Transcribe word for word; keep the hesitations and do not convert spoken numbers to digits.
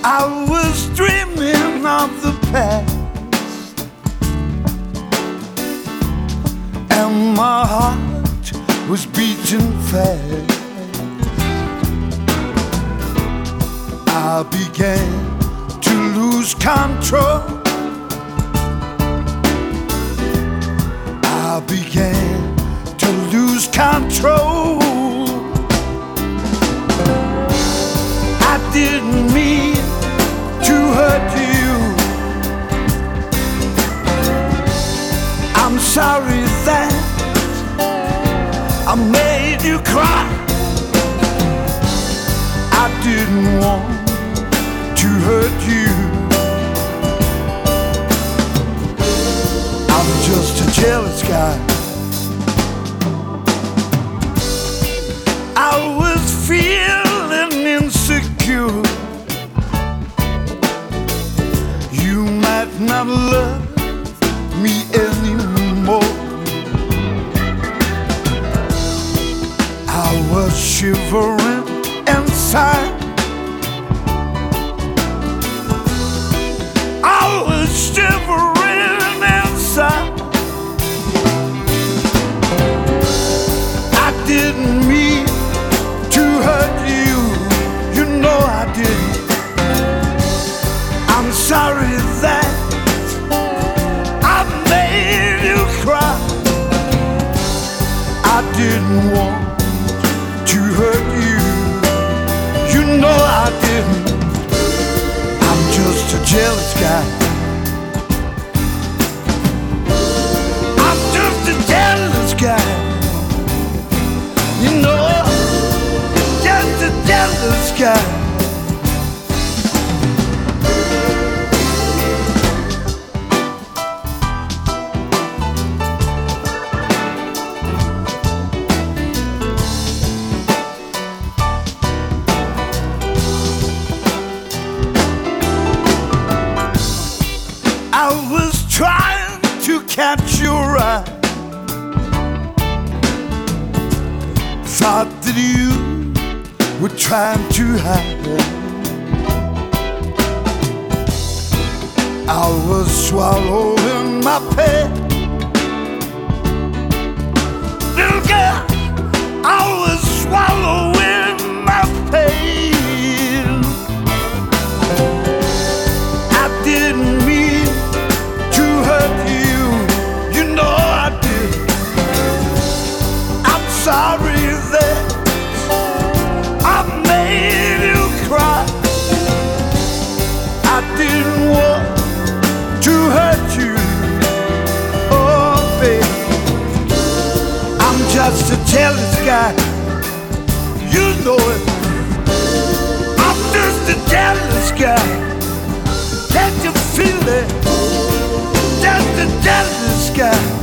I was dreaming of the past, and my heart was beating fast. I began to lose control. I began to lose control. I didn't mean to hurt you. I'm sorry that I made you cry. I didn't want to hurt you. I'm just a jealous guy. I was feeling insecure. You might not love me anymore. I was shivering inside. I was shivering inside. I didn't mean to hurt you. You know I didn't. I'm sorry that I made you cry. I didn't want to hurt you. You know I didn't. I'm just a jealous guy. I'm just a jealous guy. You know, just a jealous guy. I was trying to catch your eye. Thought that you were trying to hide. I was swallowing my pain. Little girl, I was swallowing my pain. I didn't mean to hurt you. You know I did. I'm sorry that I made you cry. I didn't want to hurt you. Oh, baby, I'm just a jealous guy. You know it. I'm just a jealous guy. Can't you feel it? Just a jealous guy.